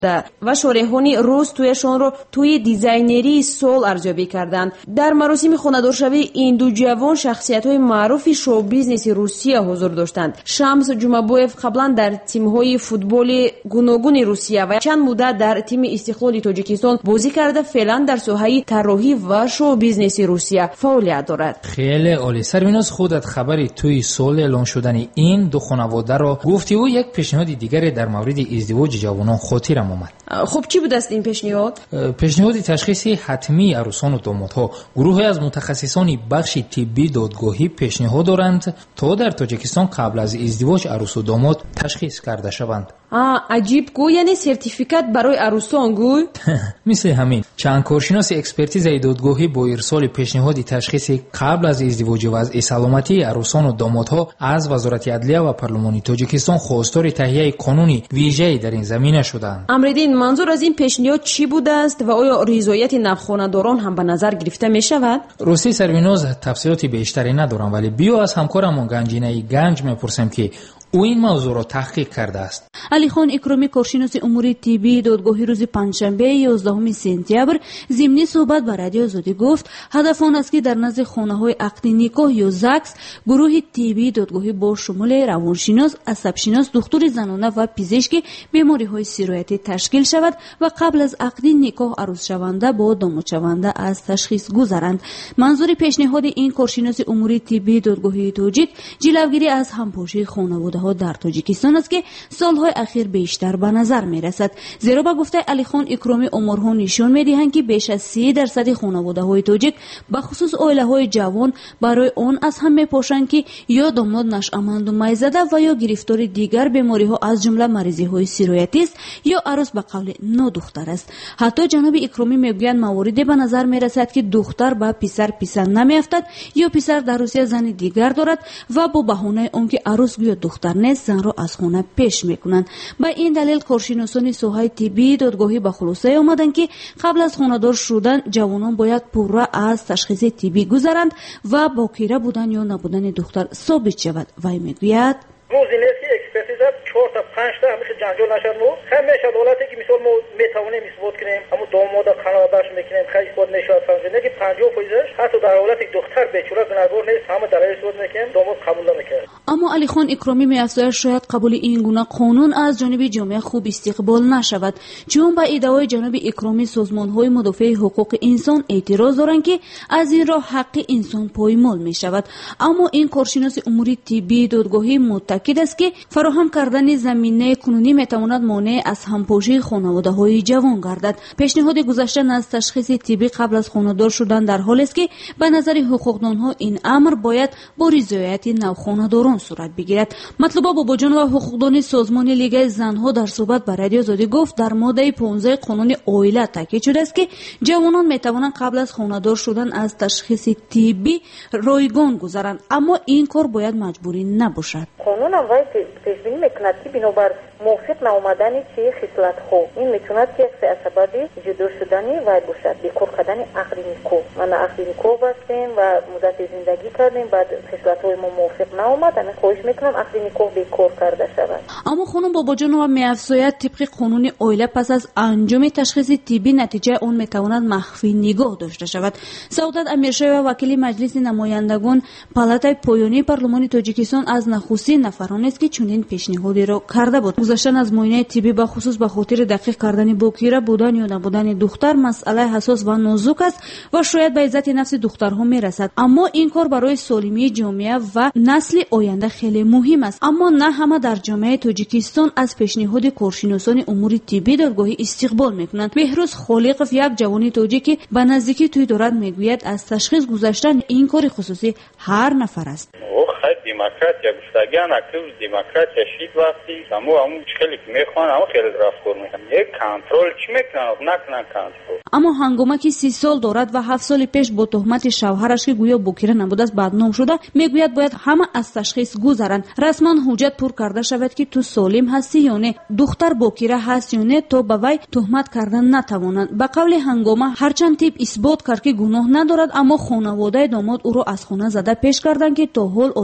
و شارحانی روز تویشان رو توی دیزاینری سال ارزیابی کردند. در مراسم خانه‌دارشوی این دو جوان شخصیت‌های معروف شو بیزنس روسیه حضور داشتند. شمس جمعبویف قبلا در تیم‌های فوتبال گوناگون روسیه و چند مدت در تیم استقلال تاجیکستان بازی کرده، فعلا در ساحه طراحی و شو بیزنس روسیه فعالیت دارد. خیلی عالی. سربیناز، خودت خبری توی سال اعلان شدن این دو خانواده را گفتی و یک پیشنهاد دیگر در مورد ازدواج جوانان خاطرم آمد. خب چی بود است این پیشنهاد؟ پیشنهاد تشخیص حتمی عروسان و دامادها. گروهی از متخصصان بخش طبی دادگاهی پیشنهاد دارند تا در تاجیکستان قبل از ازدواج عروس و داماد تشخیص کرده شوند. عجیب گو، یعنی سرتیفیکات برای عروسان گو؟ مثل همین چند کارشناس اکسپرتیز دادگاهی با ارسال پیشنهاد تشخیص قبل از ازدواج وضع سلامتی عروسان و دامادها از وزارت عدلیه و پارلمان تاجیکستان خواستار تهیه قانونی ویژه‌ای در این زمینه شدند. امردین، منظور از این پیشنهاد چی بوده است و آیا رضایت نوخانه‌داران هم به نظر گرفته می شود؟ راستی سربیناز، تفصیلات بیشتری ندارم، ولی بیا از همکارم گنجینه گنج میپرسم که او این موضوع را تحقیق کرده است. علیخان اکرامی، کارشناس امور طبی دادگاهی، روز پنجشنبه 11 سپتامبر ضمن صحبت با رادیو آزادی گفت هدف آن است که در نزد خانه‌های عقد نکاح یا زکس گروه طبی دادگاهی با شمول روانشناس، عصبشناس، دکتر زنانه و پزشک بیماری‌های سرایتی تشکیل شود و قبل از عقد نکاح عروس شونده با داماد شونده از تشخیص گذرند. منظور پیشنهاد این کارشناس امور طبی دادگاهی تاجیک جلوگیری از همپاشی خانواده در تاجیکستان است که سالهای اخیر بیشتر به نظر می رسد. زیرا به گفته علیخان اکرامی آمارها نشان می دهند که بیش از 30% خانواده های تاجیک به خصوص عائله های جوان برای آن از هم می پاشند که یا داماد نشأمند و میزده و یا گرفتار دیگر بیماری ها از جمله مریضی های سرایتی است یا عروس به قول نادختر است. حتی جناب اکرامی می گویند مواردی به نظر می رسد که دختر به پسر پسند نمی افتد یا پسر در روسیه زن دیگر دارد و با بهانه آنکه عروس یا دختر نیست زن را از خانه پیش میکنند. به این دلیل کارشناسان ساحه طبی دادگاهی به خلاصه آمدند که قبل از خانه‌دار شدن جوانان باید پورا از تشخیص طبی گذرند و باکره بودن یا نبودن دختر ثابت شود. وی میگوید روزینسی اکسپرتیز 4 تا 5 تا همیشه جنجال نشد. ما همیشه دولتی که مثال ما میتوانیم اثبات کنیم اما داماد خانواده‌اش میکنیم خیلی اثبات نشود فهمیدن که 50% حتی در حالتی که دختر بیچاره گناهکار نیست همه دلایل اثبات میکنیم داماد قبول نمیکنه. اما علیخان اکرامی می‌افزاید شاید قبول این گونه قانون از جانب جامعه خوب استقبال نشود، چون به ادعای جناب اکرامی سازمان‌های مدافع حقوق انسان اعتراض دارند که از این راه حق انسان پایمال می‌شود. اما این کارشناس امور طبی دادگاهی متأکد است که فراهم کردن زمینه قانونی میتواند مانع از همپاشی خانواده‌های جوان گردد. پیشنهاد گذشتن از تشخیص طبی قبل از خانه‌دار شدن در حالی است که به نظر حقوقدانها این امر باید با رضایت نوخانه‌داران صورت بگیرد. مطلوبه با جان و حقوقدان سازمان لیگ زنها در صحبت با رادیو آزادی گفت در ماده 15 قانون عائله تاکید شده است که جوانان میتوانند قبل از خانه‌دار شدن از تشخیص طبی رایگان گذرند، اما این کار باید مجبوری نباشد. قانون هم وای پیش بینی میکند که بنابر موافق نآمدن چه خصلت خوب این میتوند که سبب جدا شدنی وای باشد، بیکار کردن عقد نکاح. من عقد نکاح بستیم و مدت زندگی کردیم بعد خصلت‌های ما موافق نآمد، من خواهش میکنم عقد نکاح بیکار کرده شود. اما خانم باباجانова می‌افزاید طبق قانون عائله پس از انجام تشخیص طبی نتیجه اون میتواند مخفی نگاه داشته شود. سعادت امیرشاه وکیل مجلس نمایندگان پالاتای پایانی پارلمان تاجیکستان از نخستین نفران است که چنین پیشنهادی را کرده بود. گذشتن از معاینه طبی به خصوص به خاطر دقیق کردن باکره بودن یا نبودن دختر مسئله حساس و نازک است و شاید به عزت نفس دخترها میرسد، اما این کار برای سالمی جامعه و نسل آینده خیلی مهم است. اما نه همه در جامعه تاجیکستان از پیشنهاد کارشناسان امور طبی دادگاهی استقبال میکنند. بهروز خالقов یک جوان تاجیکی به نزدیکی توی دارد میگوید از تشخیص گذشتن این کار خصوصی هر نفر است. دموکراتیا گفتگان اکتیو دموکراتیا شید وقتی همون خیلی میخوان اما خیلی رفتار میکنن یک کنترل چی میکنن نکنن کنترل. اما هنگامی که 30 سال دارد و 7 سال پیش با تهمت شوهرش که گویا باکره نبوده است بدنام شده میگوید باید همه از تشخیص گذرند، رسما حجت پر کرده شود که تو سالم هستی یا نه، دختر باکره هست یا نه تا به وی تهمت کردن نتوانند. به قول هنگامه هرچند تیپ اثبات کرد که گناه ندارد اما خانواده داماد او را از خانه زده پیش کردند که تا حال آدمان با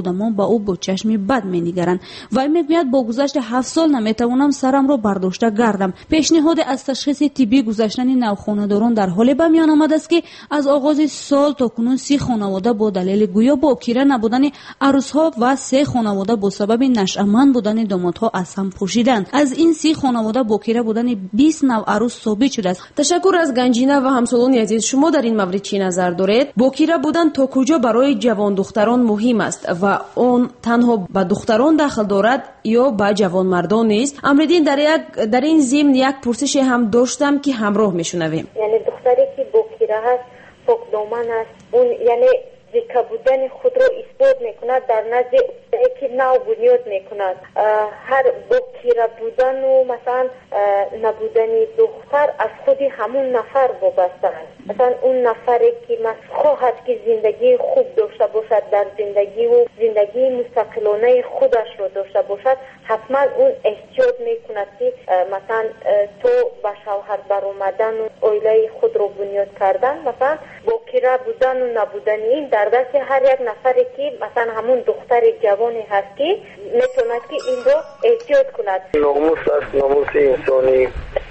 او با چشمی بد می‌نگرند. وی میگوید با گذشت 7 سال نمیتوانم سرم را برداشته گردم. پیشنهاد از تشخیص طبی گذاشتن نوخانه‌داران در حال به میان آمده است که از آغاز سال تا کنون 30 خانواده با دلیل گویا باکیره نبودن عروس‌ها و 3 خانواده با سبب نشأمند بودن دامادها از هم پوشیدند. از این 30 خانواده باکیره بودن 20 نو عروس ثابت شده است. تشکر از گنجینه و همسالان عزیز. شما در این مورد چی نظر دارید؟ باکیره بودن تا کجا برای جوان دختران مهم است و اون تنها به دختران داخل دارد یا به جوان مردان نیست؟ امردین در این ضمن یک پرسش هم داشتم که همراه میشنویم. یعنی دختری که باکیره هست، پاک دامن است، اون یعنی زیکا بودن خود را اثبات میکند در نزد که نو بنیاد میکند. هر باکیره بودن و مثلا نبودن دختر از خودی همون نفر وابسته است. مثلا اون نفری که خواهد که زندگی خوب داشته باشد در زندگی و زندگی مستقلانه خودش را داشته باشد، حتما اون احتیاط میکند که مثلا تو به شوهر برآمدن و عائله خود را بنیاد کردن، مثلا باکیره بودن و نبودن این در دست هر یک نفری که مثلا همون دختر جوانی هست که میتوند که این رو احتیاط کند. ناموس است، ناموس انسانی،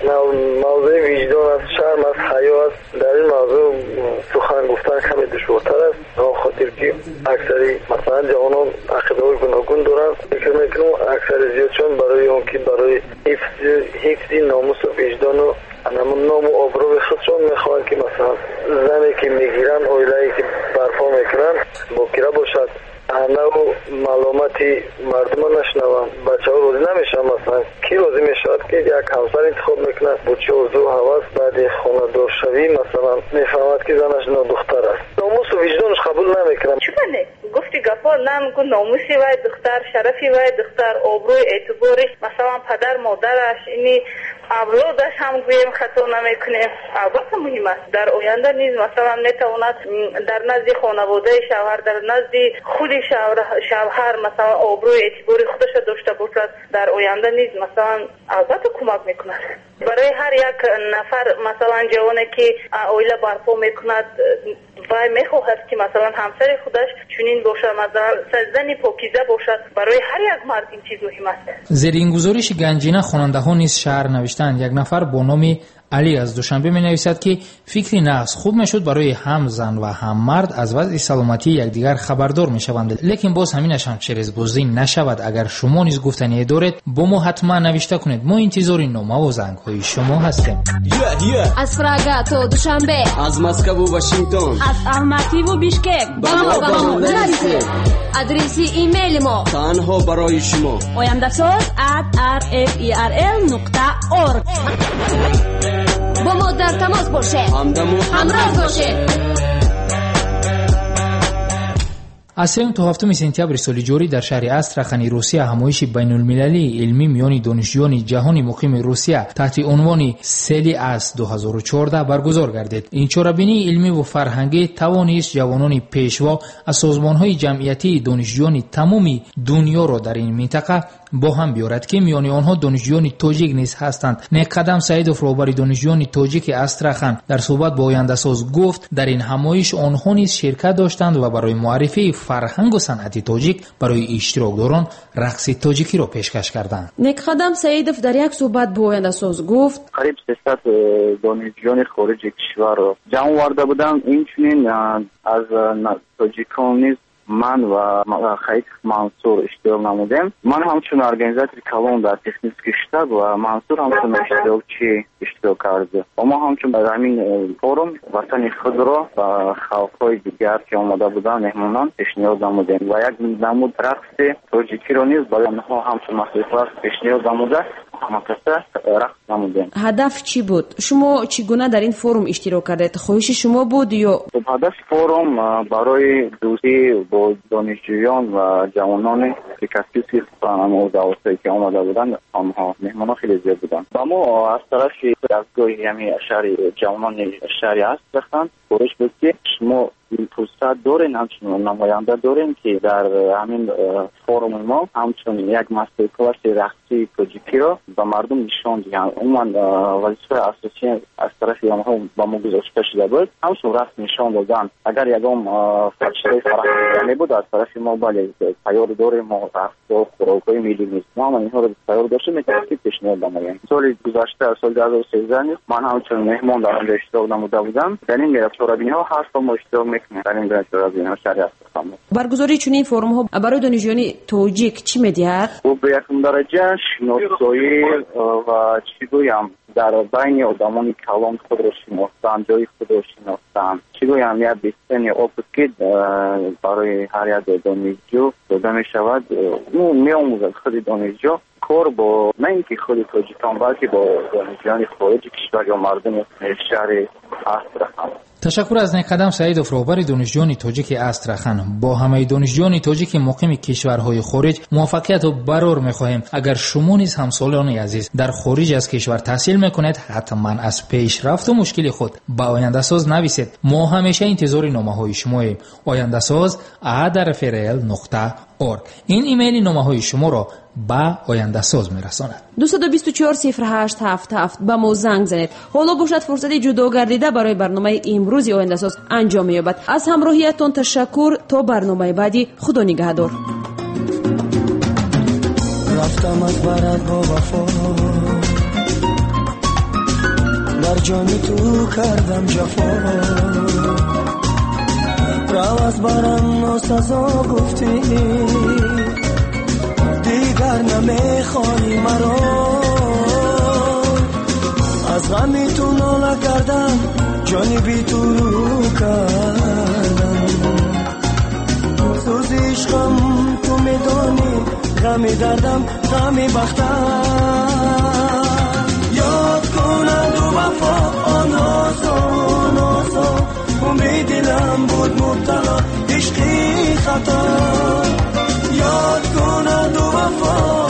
موضوع وجدان است، شرم است، حیا است. در این موضوع سخن گفتن کمی دشوارتر است، خاطر که اکثری مثلا جوانان عقیده‌های گوناگون دارند. فکر میکنم اکثر زیادشون برای اون که برای حفظ ناموس و وجدان و نام و آبرو خودشون میخوان که مثلا زنی که میگیرن، عائله‌ای که برپا میکنن باکیره باشد. نو معلوماتی مردم نشنوند، بچه ها روزی نمیشن. مثلا کی روزی میشود که یک همسر انتخاب میکنه با چه آرزو و هوس بعد خانه دار شوی مثلا میفهمد که زنش دختر است. ناموس و وجدانش قبول نمیکنه. چونه گفتی گفا نمیگو ناموسی و دختر، شرفی و دختر، آبروی اعتبارش، مثلا پدر مادرش، اینی اولادش هم گویم خطا نمیکنه. البته مهم است در آینده نیز مثلا میتواند در نزد خانواده شوهر، در نزد خود شوهر مثلا آبروی اعتباری خودش داشته باشد. در آینده نیز مثلا البته کمک میکند برای هر یک نفر مثلا جوانی که عائله برپا میکند و میخواهد که مثلا همسر خودش چنین باشد، مثلا زنی پاکیزه باشد. برای هر یک مرد این چیز مهم است. زیر این گزارش گنجینه خواننده ها نیز شعر نوشتند. یک نفر با نام علی از دوشنبه می نویسد که فکری نقص خوب می شد برای هم زن و هم مرد از وضع سلامتی یکدیگر خبردار می شوند، لیکن باز همینش هم چرزبازی نشود. اگر شما نیز گفتنی دارید با ما حتما نوشته کنید. ما انتظار نامه و زنگ های شما هستیم. از پراگا تا دوشنبه، از مسکو و واشنگتن، از الماتی و بیشکک با ما برسید. آدرس ایمیل ما تنها برای شما oyamdasoz@rferl.org. با ما در تماس باشه، همراه باشه. از 3 تا 7 سپتامبر سال جاری در شهر استراخان روسیه همایش بین‌المللی علمی میان دانشجویان جهانی مقیم روسیه تحت عنوان سلی اس 2014 برگزار گردید. این چهاربینی علمی و فرهنگی توانست جوانان پیشوا از سازمان‌های جمعیتی دانشجویان تمامی دنیا را در این منطقه با هم بیارد که میان آنها دانشجویان تاجیک نیز هستند. نیک قدم سعیدوف رهبر دانشجویان تاجیک استراخان در صحبت با آینده ساز گفت در این همایش آنها نیز شرکت داشتند و برای معرفی فرهنگ و صنعت تاجیک برای اشتراکداران رقص تاجیکی را پیشکش کردند. نیک قدم سعیدوف در یک صحبت با آینده ساز گفت قریب 300 دانشجویان خارج کشور را جمع آورده بودند. این چنین از تاجیکان نیز من و خیلی منصور اشتراک نمودیم. من همچون ارگانیزاتور کلان در تکنیک شتاب و منصور همچون اشتراک کرده. و ما همچون در همین فورم وطن خود را و خلقهای دیگر که آمده بودن مهمانان پیشنهاد نمودیم و یک نمود رقص تاجیکی را نیز برای آنها همچون مسئله پیشنهاد نموده رقص نمودیم. هدف چی بود؟ شما چگونه در این فورم اشتراک کردید؟ خواهش شما بود یا؟ هدف فورم برای دوستی با دانشجویان و جوانان که کسی موضوعاتی که آمده بودند آنها مهمان خیلی زیاد بودند. و ما از طرف دستگاه همین شهر جوانان شهری است بخوان خورش بود که شما فرصت دارین، همچنین نماینده دارین که در همین فورم ما همچنین یک مستر کلاس رقصی تاجیکی را به مردم نشان دهند. عموما وظیفه اساسی از طرف آنها با ما گذاشته شده بود، همچنین رقص نشان دادن. اگر یکم فشار فراهم بود از طرف ما باید تیار داریم ما رقص و خوراک‌های ملی نیست. ما اینها را تیار داشته می‌تونیم پیشنهاد بدیم. سال گذشته سال 2013 من همچنین مهمان در آن اشتراک نموده بودم. در این میرابطه‌ها هر سال ما اشتراک می‌کنیم. در این میرابطه‌ها شریعت خواهم. برگزاری چنین فرم‌ها برای دانشجویان تاجیک چی می‌دهد؟ به یک درجه شناسایی و چی گویم در بین آدمان کلان خود را شناختن، جای خود را شناختن. چی گویم یک بیستنی آپسکید برای هر یک دانشجو داده می شود. می آموزد خود دانشجو کار با نه اینکه خود تاجیکان بلکه با دانشجویان خارج کشور یا مردم شهر استرخان. تشکر از نیک قدم سعیدوف، رهبر دانشجویان تاجیک استرخان. با همه دانشجویان تاجیک مقیم کشورهای خارج موفقیت و برار می‌خواهیم. اگر شما نیز همسالان عزیز در خارج از کشور تحصیل می‌کنید، حتما از پیشرفت و مشکل خود به آینده ساز نویسید. ما همیشه انتظار نامه‌های شماییم. ayandasaz@frl.org. این ایمیل نامه‌های شما را با آینده ساز می‌رساند. 224-0877 به ما زنگ زنید. حالا باشد فرصت جدا گردیده برای برنامه امروزی آینده ساز انجام می‌یابد. از همراهیتان تشکر. تا برنامه بعدی، خدا نگهدار. رفتم از برات با وفا، در جان تو کردم جفا، رو از برم ناسزا گفتی، دیگر نمیخوانی مرا، از غمی تو ناله کردم، جانی بی تو کردم، سوز عشقم تو میدانی، غمی دردم غمی بختم، یاد کنند و وفا آنازا امید دلم بود مبتلا عشقی خطا، یاد کنند و وفا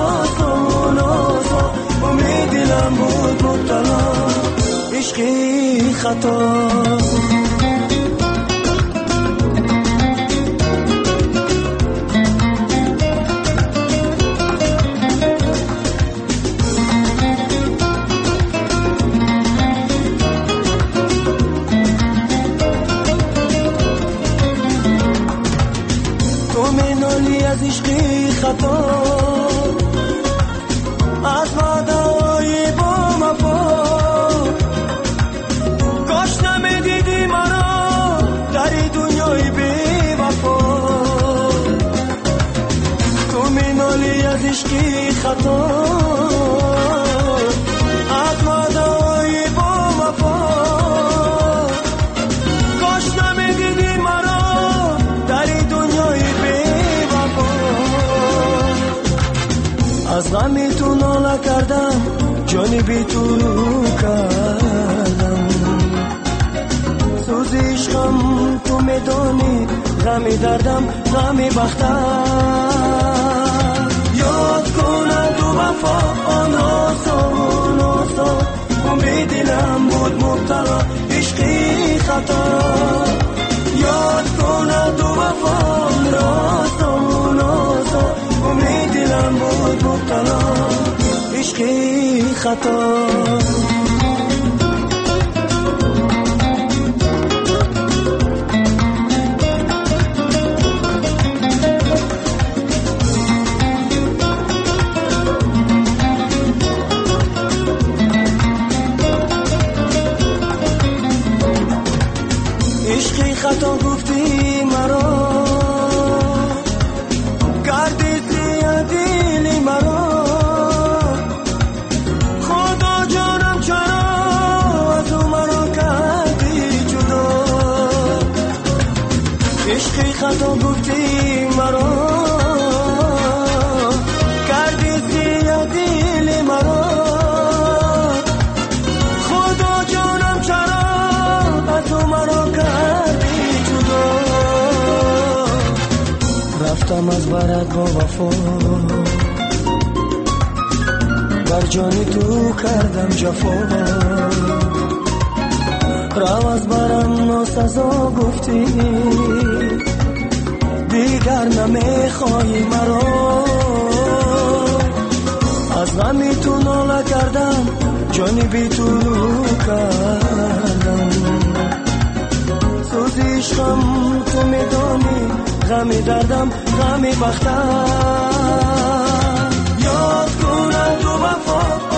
نازا امید دلم بود مبتلا عشقی خطا. از عشقی خطا، از وعده‌های با وفا، کاش نمیدیدی مرا در این دنیای بی وفا، تو مینالی از عشقی خطا، از وعده‌های با وفا، کاش نمیدیدی مرا در این دنیای بی، از غمی تو ناله کردم، جانی بی تو کردم، سوز عشقم تو میدانی، غمی دردم غمی بختم، یاد کنند و وفا آنازا امید دلم بود مبتلا عشقی خطا، یاد کنند و وفا نازا امید دلم بود مبتلا عشقی خطا. عشقی خطا گفتی مرا، کردی زیادی مرا، خدا جانم چرا از او مرا کردی جدا، عشقی خطا گفتی مرا، کردی زیادی مرا، خدا جانم چرا از او مرا کردی جدا، رفتم از برات با وفا، بر جان تو کردم جفا، رو از برم ناسزا گفتی دیگر نمیخوای مرا از غمی تو ناله کردم جانی بی تو رو کردم سوزی عشقم تو میدانی غمی دردم غمی بختم یاد کنم تو وفا